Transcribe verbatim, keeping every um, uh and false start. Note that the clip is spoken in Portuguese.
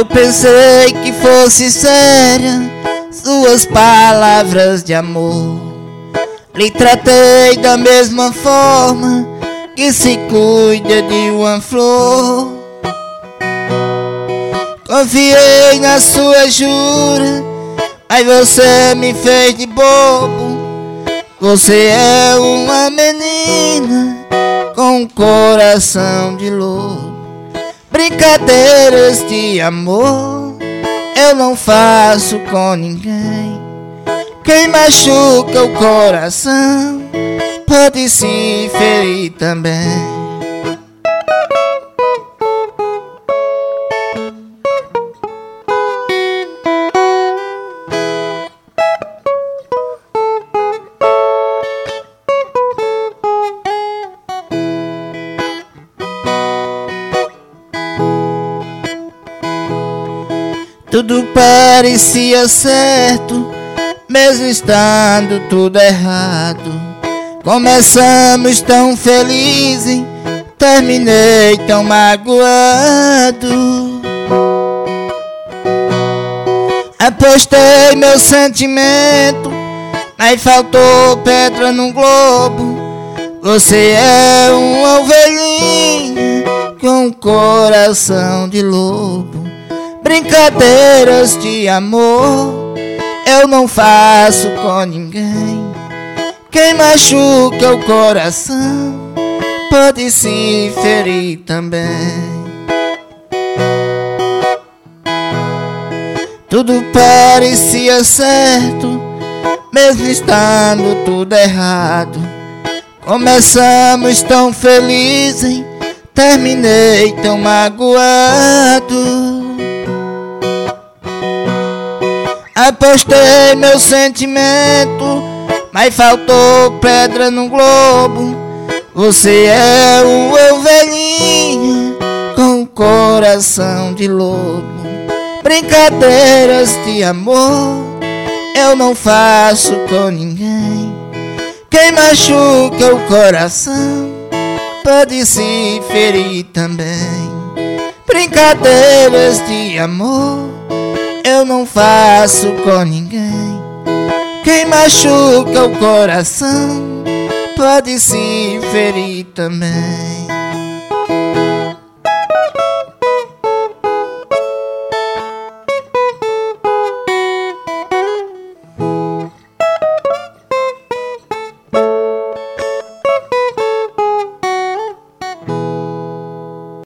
Eu pensei que fosse séria suas palavras de amor. Lhe tratei da mesma forma que se cuida de uma flor. Confiei na sua jura, mas você me fez de bobo. Você é uma menina com um coração de lobo. Brincadeiras de amor eu não faço com ninguém. Quem machuca o coração pode se ferir também. Tudo parecia certo, mesmo estando tudo errado. Começamos tão felizes, terminei tão magoado. Apostei meu sentimento, mas faltou pedra no globo. Você é uma ovelhinha com um coração de lobo. Brincadeiras de amor eu não faço com ninguém. Quem machuca o coração pode se ferir também. Tudo parecia certo, mesmo estando tudo errado. Começamos tão felizes, terminei tão magoado. Apostei meu sentimento, mas faltou pedra no globo. Você é uma ovelhinha com um coração de lobo. Brincadeiras de amor eu não faço com ninguém. Quem machuca o coração pode se ferir também. Brincadeiras de amor eu não faço com ninguém. Quem machuca o coração pode se ferir também.